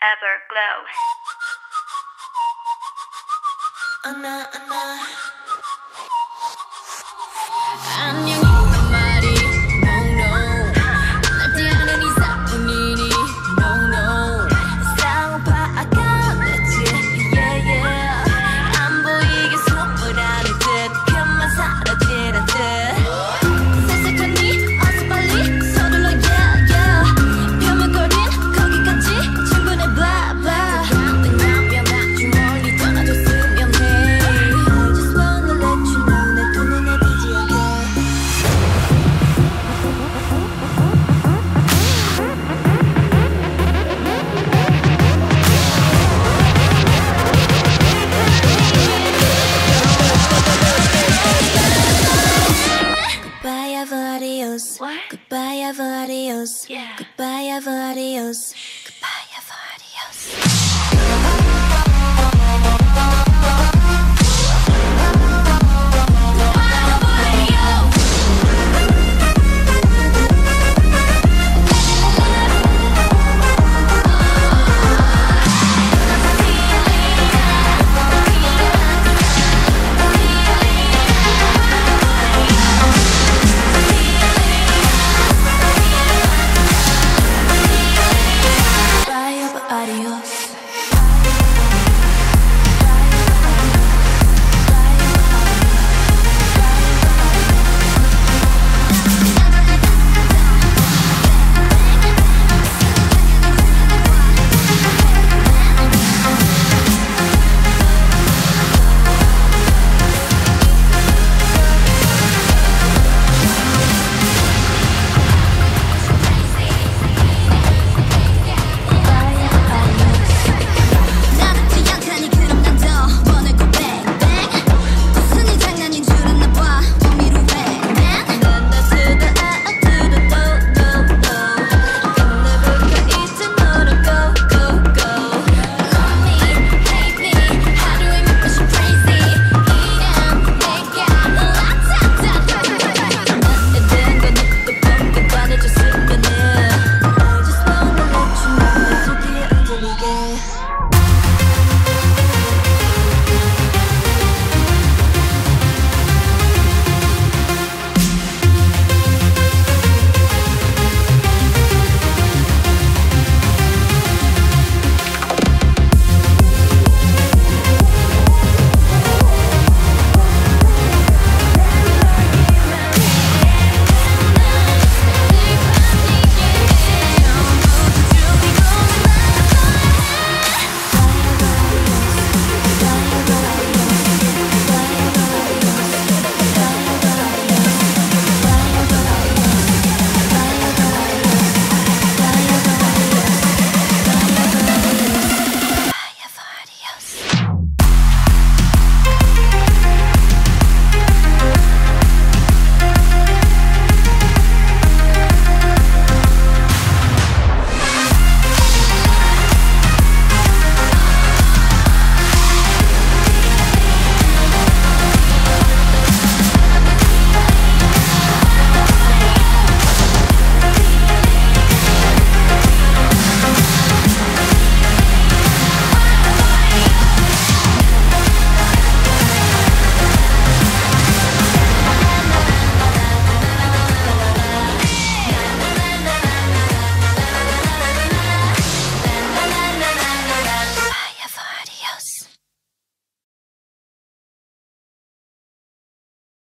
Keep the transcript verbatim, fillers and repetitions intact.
Everglow. 안아 안아 안녕히 말이 no no 날 뛰는 이상뿐이니 no no 싸움 파악하겠지 yeah yeah 안 보이게 숨을 안에 듯 그만 사라지는 듯 새색하니 어서 빨리 서둘러 yeah yeah 벼명거린 거기까지 충분해 blah blah 왜냐면 아주 멀리 떠나줬으면 해 I just wanna let you know 내 두 눈에 띄지 않게 Goodbye, adios. What? Goodbye, adios. Yeah. Goodbye, adios.